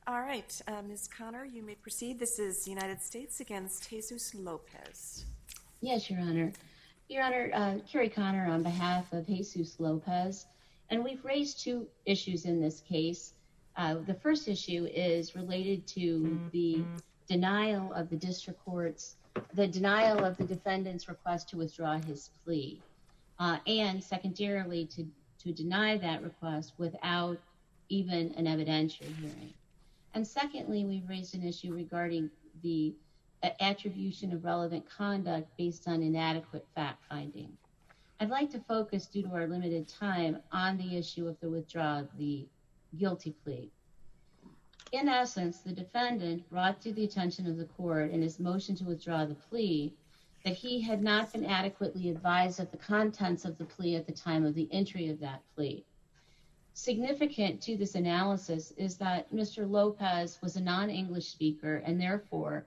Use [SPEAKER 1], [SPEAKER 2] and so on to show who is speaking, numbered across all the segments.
[SPEAKER 1] All right, Ms. Connor, you may proceed. This is United States against Jesus Lopez.
[SPEAKER 2] Yes, Your Honor. Your Honor, Carrie Connor on behalf of Jesus Lopez, and we've raised two issues in this case. The first issue is related to the denial of the district court's, the denial of the defendant's request to withdraw his plea, and secondarily to deny that request without even an evidentiary hearing. And secondly, we've raised an issue regarding the attribution of relevant conduct based on inadequate fact-finding. I'd like to focus, due to our limited time, on the issue of the withdrawal of the guilty plea. In essence, the defendant brought to the attention of the court in his motion to withdraw the plea that he had not been adequately advised of the contents of the plea at the time of the entry of that plea. Significant to this analysis is that Mr. Lopez was a non-English speaker, and therefore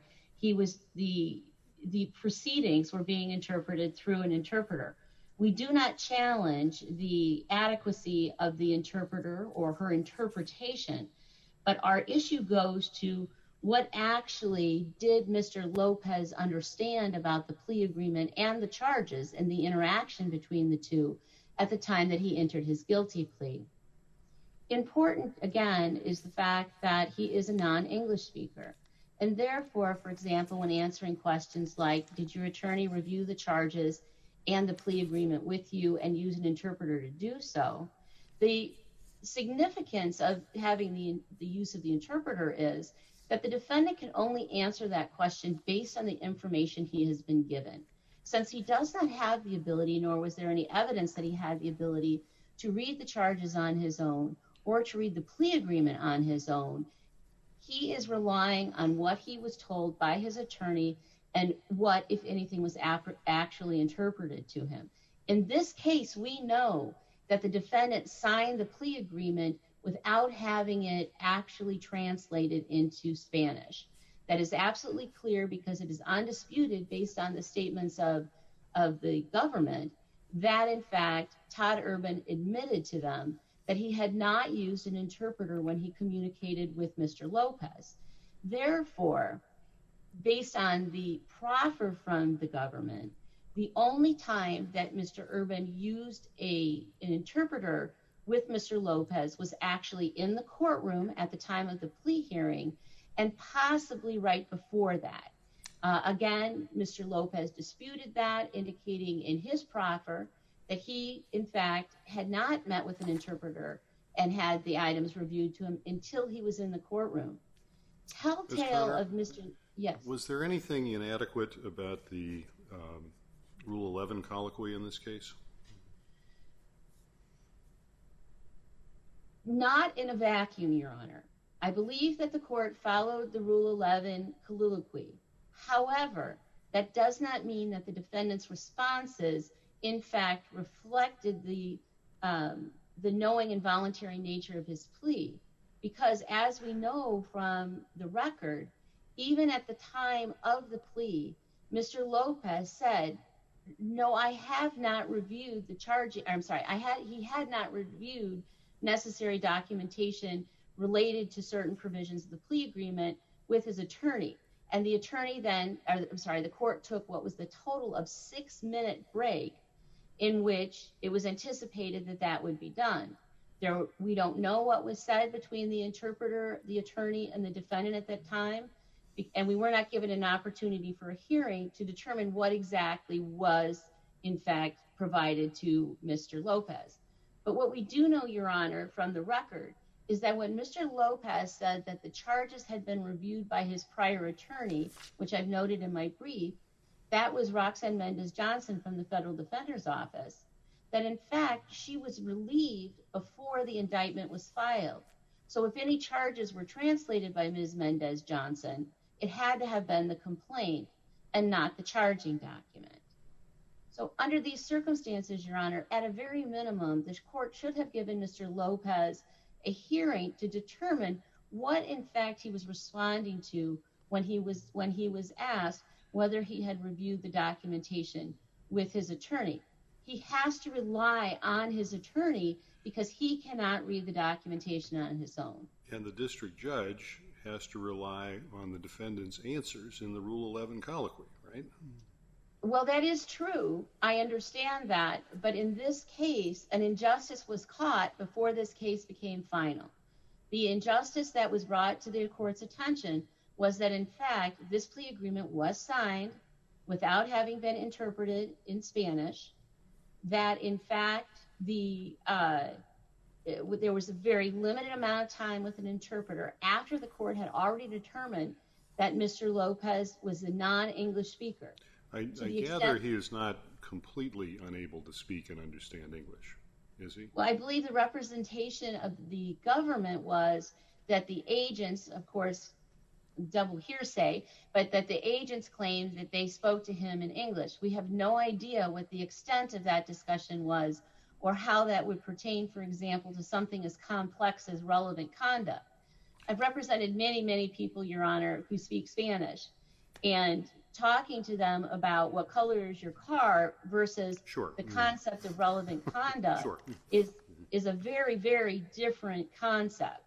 [SPEAKER 2] the proceedings were being interpreted through an interpreter. We do not challenge the adequacy of the interpreter or her interpretation, but our issue goes to what actually did Mr. Lopez understand about the plea agreement and the charges and the interaction between the two at the time that he entered his guilty plea. Important, again, is the fact that he is a non-English speaker. And therefore, for example, when answering questions like, did your attorney review the charges and the plea agreement with you and use an interpreter to do so, the significance of having the use of the interpreter is that the defendant can only answer that question based on the information he has been given. Since he does not have the ability, nor was there any evidence that he had the ability to read the charges on his own or to read the plea agreement on his own, he is relying on what he was told by his attorney and what, if anything, was actually interpreted to him. In this case, we know that the defendant signed the plea agreement without having it actually translated into Spanish. That is absolutely clear because it is undisputed based on the statements of the government that, in fact, Todd Urban admitted to them that he had not used an interpreter when he communicated with Mr. Lopez. Therefore, based on the proffer from the government, the only time that Mr. Urban used an interpreter with Mr. Lopez was actually in the courtroom at the time of the plea hearing and possibly right before that. Again, Mr. Lopez disputed that, indicating in his proffer that he, in fact, had not met with an interpreter and had the items reviewed to him until he was in the courtroom. Telltale of Mr. Yes.
[SPEAKER 3] Was there anything inadequate about the Rule 11 colloquy in this case?
[SPEAKER 2] Not in a vacuum, Your Honor. I believe that the court followed the Rule 11 colloquy. However, that does not mean that the defendant's responses, in fact, reflected the knowing and voluntary nature of his plea. Because as we know from the record, even at the time of the plea, Mr. Lopez said, no, I have not reviewed the charge. I'm sorry, he had not reviewed necessary documentation related to certain provisions of the plea agreement with his attorney. And the attorney then, the court took what was the total of 6-minute break in which it was anticipated that that would be done. We don't know what was said between the interpreter, the attorney, and the defendant at that time. And we were not given an opportunity for a hearing to determine what exactly was, in fact, provided to Mr. Lopez. But what we do know, Your Honor, from the record, is that when Mr. Lopez said that the charges had been reviewed by his prior attorney, which I've noted in my brief, that was Roxanne Mendez-Johnson from the Federal Defender's Office, that in fact she was relieved before the indictment was filed. So if any charges were translated by Ms. Mendez-Johnson, it had to have been the complaint and not the charging document. So under these circumstances, Your Honor, at a very minimum, the court should have given Mr. Lopez a hearing to determine what, in fact, he was responding to when he was asked whether he had reviewed the documentation with his attorney. He has to rely on his attorney because he cannot read the documentation on his own.
[SPEAKER 3] And the district judge has to rely on the defendant's answers in the Rule 11 colloquy, right?
[SPEAKER 2] Well, that is true. I understand that. But in this case, an injustice was caught before this case became final. The injustice that was brought to the court's attention was that, in fact, this plea agreement was signed without having been interpreted in Spanish, that, in fact, there was a very limited amount of time with an interpreter after the court had already determined that Mr. Lopez was a non-English speaker.
[SPEAKER 3] I gather he is not completely unable to speak and understand English, is he?
[SPEAKER 2] Well, I believe the representation of the government was that the agents, of course, double hearsay, but that the agents claimed that they spoke to him in English. We have no idea what the extent of that discussion was or how that would pertain, for example, to something as complex as relevant conduct. I've represented many, many people, Your Honor, who speak Spanish, and talking to them about what color is your car versus the concept of relevant conduct is a very, very different concept.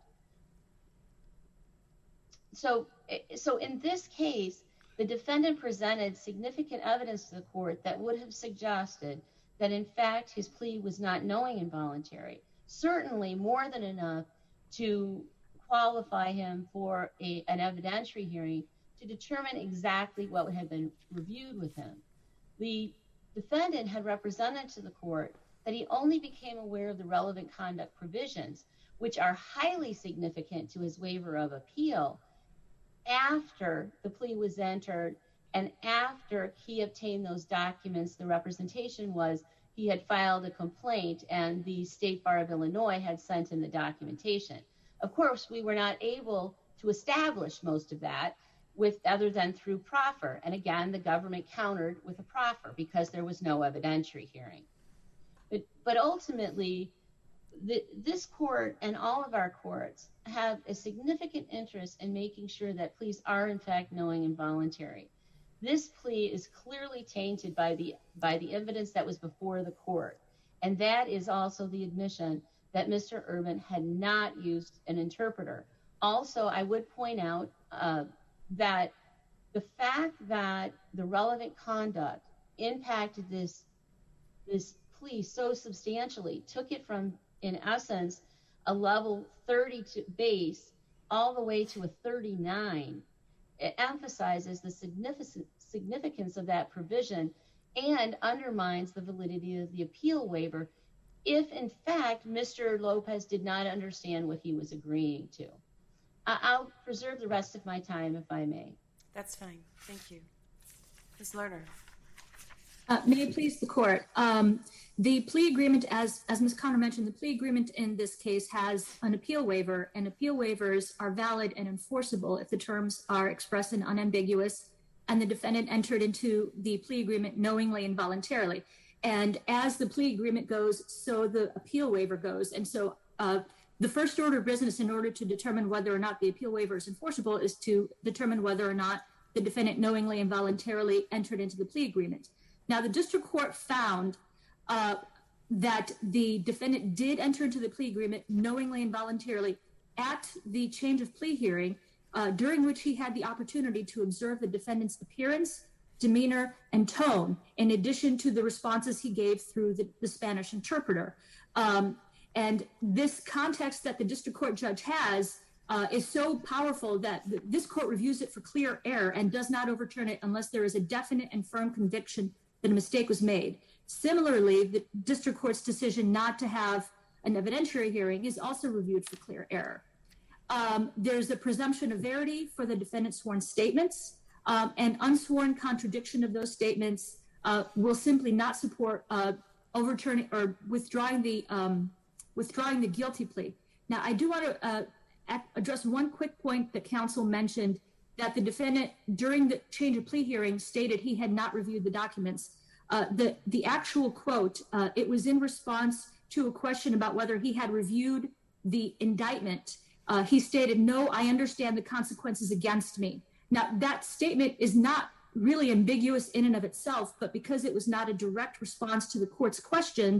[SPEAKER 2] So in this case, the defendant presented significant evidence to the court that would have suggested that, in fact, his plea was not knowing and voluntary, certainly more than enough to qualify him for an evidentiary hearing to determine exactly what had been reviewed with him. The defendant had represented to the court that he only became aware of the relevant conduct provisions, which are highly significant to his waiver of appeal, after the plea was entered and after he obtained those documents. The representation was he had filed a complaint and the State Bar of Illinois had sent him the documentation. Of course, we were not able to establish most of that other than through proffer. And again, the government countered with a proffer because there was no evidentiary hearing. But ultimately, this court and all of our courts have a significant interest in making sure that pleas are, in fact, knowing and voluntary. This plea is clearly tainted by the evidence that was before the court. And that is also the admission that Mr. Urban had not used an interpreter. Also, I would point out that the fact that the relevant conduct impacted this plea so substantially took it from, in essence, a level 30 base all the way to a 39. It emphasizes the significance of that provision and undermines the validity of the appeal waiver if, in fact, Mr. Lopez did not understand what he was agreeing to. I'll preserve the rest of my time, if I may.
[SPEAKER 1] That's fine. Thank you. Ms. Lerner.
[SPEAKER 4] May it please the court. The plea agreement, as Ms. Conner mentioned, the plea agreement in this case has an appeal waiver, and appeal waivers are valid and enforceable if the terms are expressed and unambiguous, and the defendant entered into the plea agreement knowingly and voluntarily. And as the plea agreement goes, so the appeal waiver goes. And so the first order of business in order to determine whether or not the appeal waiver is enforceable is to determine whether or not the defendant knowingly and voluntarily entered into the plea agreement. Now, the district court found that the defendant did enter into the plea agreement knowingly and voluntarily at the change of plea hearing, during which he had the opportunity to observe the defendant's appearance, demeanor, and tone, in addition to the responses he gave through the Spanish interpreter. And this context that the district court judge has is so powerful that this court reviews it for clear error and does not overturn it unless there is a definite and firm conviction that a mistake was made. Similarly, the district court's decision not to have an evidentiary hearing is also reviewed for clear error. There's a presumption of verity for the defendant's sworn statements, and unsworn contradiction of those statements will simply not support overturning or withdrawing the guilty plea. Now, I do want to address one quick point that counsel mentioned, that the defendant, during the change of plea hearing, stated he had not reviewed the documents. The actual quote, it was in response to a question about whether he had reviewed the indictment. He stated, "No, I understand the consequences against me." Now, that statement is not really ambiguous in and of itself, but because it was not a direct response to the court's question,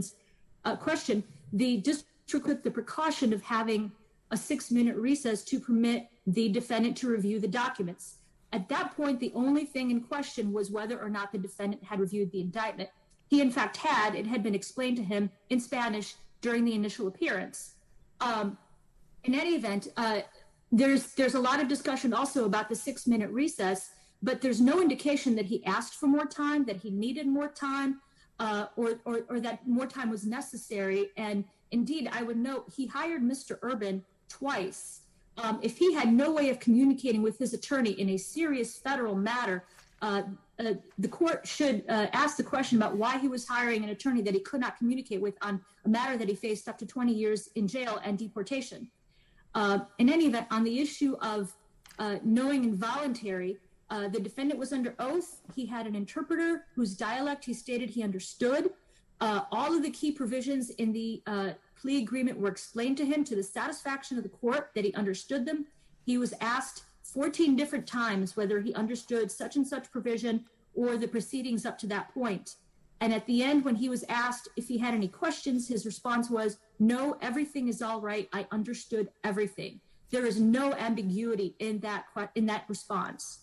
[SPEAKER 4] the district took the precaution of having a 6-minute recess to permit the defendant to review the documents. At that point, the only thing in question was whether or not the defendant had reviewed the indictment. He, in fact, had. It had been explained to him in Spanish during the initial appearance. In any event, there's a lot of discussion also about the 6-minute recess, but there's no indication that he asked for more time, that he needed more time, or that more time was necessary. And indeed, I would note he hired Mr. Urban twice. If he had no way of communicating with his attorney in a serious federal matter, the court should ask the question about why he was hiring an attorney that he could not communicate with on a matter that he faced up to 20 years in jail and deportation. In any event, on the issue of knowing involuntary, the defendant was under oath. He had an interpreter whose dialect he stated he understood. All of the key provisions in the plea agreement were explained to him to the satisfaction of the court that he understood them. He was asked 14 different times whether he understood such and such provision or the proceedings up to that point. And at the end, when he was asked if he had any questions, his response was, "No, everything is all right. I understood everything." There is no ambiguity in that response.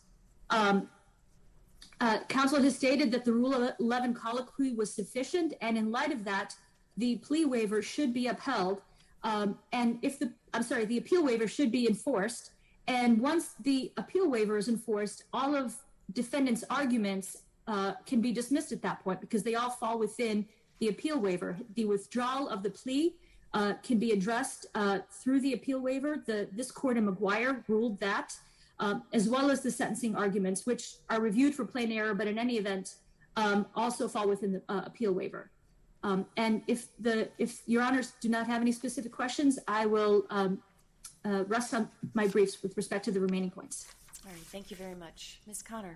[SPEAKER 4] Counsel has stated that the Rule 11 colloquy was sufficient, and in light of that, the plea waiver should be upheld. And the appeal waiver should be enforced. And once the appeal waiver is enforced, all of defendant's arguments can be dismissed at that point because they all fall within the appeal waiver. The withdrawal of the plea can be addressed through the appeal waiver. This court in McGuire ruled that, as well as the sentencing arguments, which are reviewed for plain error, but in any event, also fall within the appeal waiver. And if your honors do not have any specific questions, I will rest on my briefs with respect to the remaining points.
[SPEAKER 1] All right, thank you very much. Ms. Connor.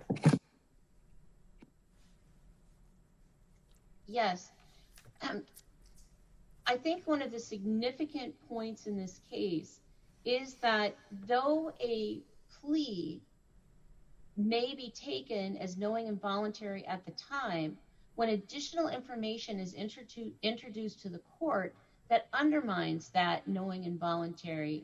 [SPEAKER 2] Yes. I think one of the significant points in this case is that though a plea may be taken as knowing involuntary at the time, when additional information is introduced to the court that undermines that knowing involuntary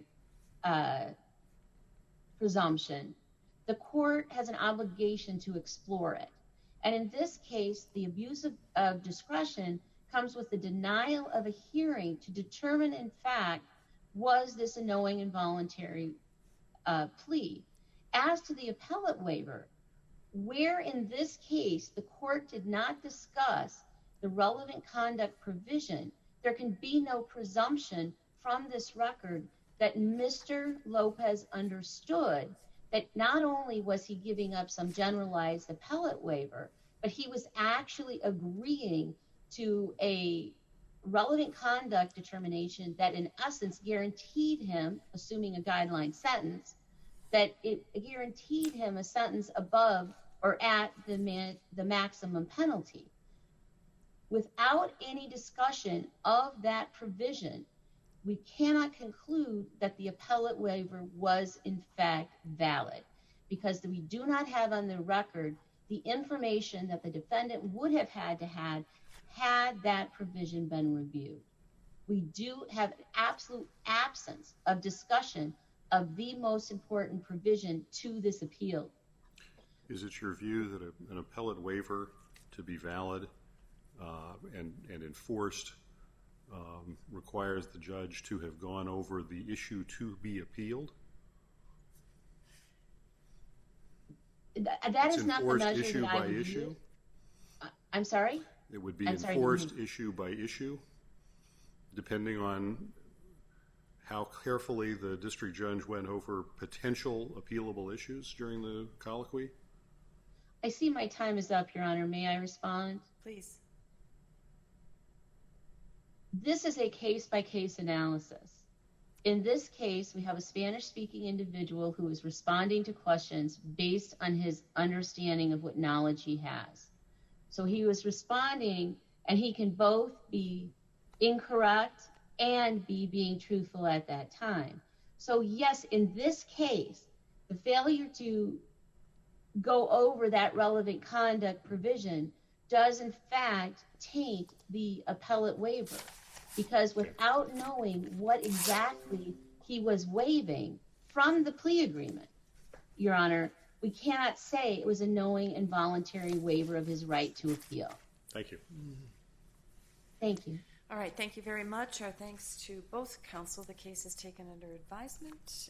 [SPEAKER 2] presumption, the court has an obligation to explore it. And in this case, the abuse of discretion comes with the denial of a hearing to determine, in fact, was this a knowing involuntary plea. As to the appellate waiver, where in this case the court did not discuss the relevant conduct provision, there can be no presumption from this record that Mr. Lopez understood that not only was he giving up some generalized appellate waiver, but he was actually agreeing to a relevant conduct determination that in essence guaranteed him, assuming a guideline sentence, that it guaranteed him a sentence above or at the maximum penalty. Without any discussion of that provision, we cannot conclude that the appellate waiver was in fact valid, because we do not have on the record the information that the defendant would have had to have had that provision been reviewed. We do have an absolute absence of discussion of the most important provision to this appeal.
[SPEAKER 3] Is it your view that an appellate waiver to be valid and enforced requires the judge to have gone over the issue to be appealed?
[SPEAKER 2] That is not the measure
[SPEAKER 3] issue
[SPEAKER 2] that I
[SPEAKER 3] by
[SPEAKER 2] would
[SPEAKER 3] issue?
[SPEAKER 2] use. I'm sorry?
[SPEAKER 3] It would be enforced issue by issue, depending on how carefully the district judge went over potential appealable issues during the colloquy?
[SPEAKER 2] I see my time is up, Your Honor. May I respond?
[SPEAKER 1] Please.
[SPEAKER 2] This is a case-by-case analysis. In this case, we have a Spanish-speaking individual who is responding to questions based on his understanding of what knowledge he has. So he was responding, and he can both be incorrect and be being truthful at that time. So yes, in this case, the failure to go over that relevant conduct provision does in fact taint the appellate waiver, because without knowing what exactly he was waiving, from the plea agreement, Your Honor, we cannot say it was a knowing and voluntary waiver of his right to appeal.
[SPEAKER 3] Thank you.
[SPEAKER 2] Thank you.
[SPEAKER 1] All right, thank you very much. Our thanks to both counsel. The case is taken under advisement.